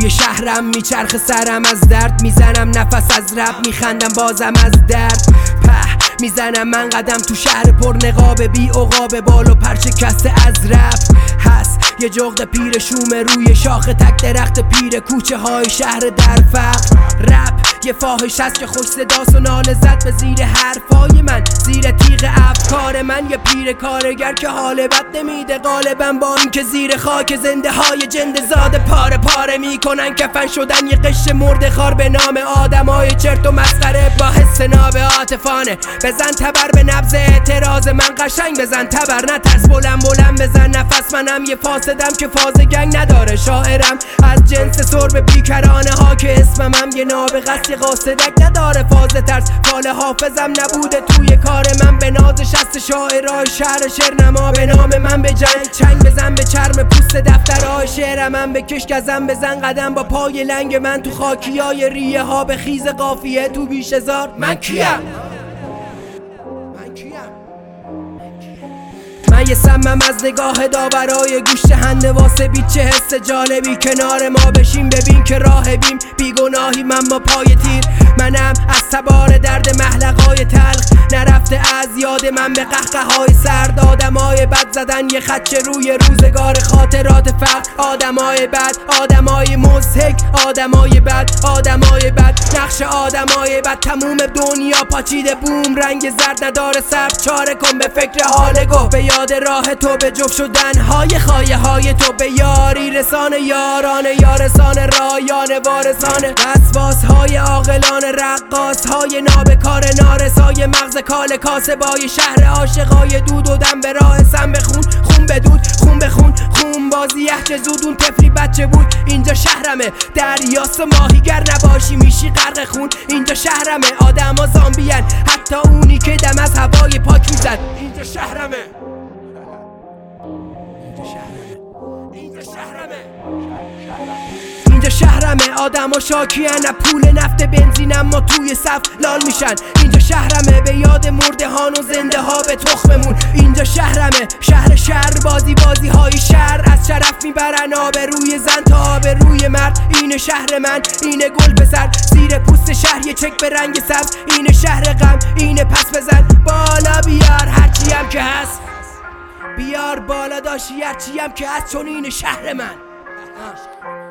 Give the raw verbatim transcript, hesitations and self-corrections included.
توی شهرم میچرخ سرم از درد، میزنم نفس از رب، میخندم بازم از درد. په میزنم من قدم تو شهر پر نقاب، بی عقاب بال و پرچه کسته از رب. هست یه جغد پیر شومه روی شاخ تک درخت پیر کوچه های شهر در فقر. رپ یه فاحش هست که خوش صداست و ناله زد به زیر حرفای من، زیر تیغ افکار من. یه پیر کارگر که حال بد نمیده غالبا، با این که زیر خاک زنده های جنده زاده پاره پاره میکنن کفن شدن یه قش مرده خار به نام آدم های چرت و مسخره با حس ناب عاطفانه. بزن تبر به نبض اعتراض من، قشنگ بزن تبر نترس، بلند بلند بزن نفس. منم یه فاسدم که فاز گنگ نداره، شاعرم از جنس سرب بیکرانه ها که اسمم یه نابغه است، یه قاصدک نداره فاز ترس. فال حافظم نبوده توی کار من، به ناز شست شاعرای شهر شعرنما به نام من به جنگ. چنگ بزن به چرم پوست دفترهای شعرم من، به کشک ازم بزن قدم با پای لنگ من تو خاکیای ریه ها به خیز قافیه تو بیش هزار. من کیم؟ من یه سمم از نگاه داورای گوش دهنده واسه بی چه حس جالبی کنار ما بشین. ببین که راهبیم بیگناهی من با پای تیر، منم از تبار درد محلقای تلخ نرفته از یاد من به قهقه های سرد. آدمای بد زدن یه خدشه روی روزگار خاطرات فقر. آدمای بد، آدمای مضحک، آدمای بد، آدمای بد، نقش آدمای بد. تموم دنیا پاچیده بوم رنگ زرد نداره سر، چاره کن به فکر حال گفت، به یاد راه تو به جفت شدن های خایه های تو، به یاری رسان یارانه یارسان رایانه وارسانه. وسواس های عاقلان رقاص های نابکار نارسای مغز کال کاسبای شهر عاشقای دود و دم به راه سم بخون خون بدود خون بخون خون بازی یحچه زودون طفلی بچه بود. اینجا شهرمه دریاست ماهیگر نباشی میشی غرق خون. اینجا شهرمه آدم ها زامبین حتی اونی که دم از هوای پاک میزد. اینجا شهرمه اینجا شهرمه اینجا شهرمه آدم ها شاکیان پول نفت بنزین اما توی صف لال میشن. اینجا شهرمه به یاد مرده هان و زنده ها به تخممون. اینجا شهرمه شهر شهر بازی بازی های شهر از شرف میبرن آبروی زن تا آبروی مرد. اینه شهر من اینه گل پسر زیر پوست شهر یه چک به رنگ سبز. اینه شهر غم اینه پس بزن بالا بیار هرچی هم که هست، بیار بالا داشتی هرچی هم که هست، چون اینه شهر من.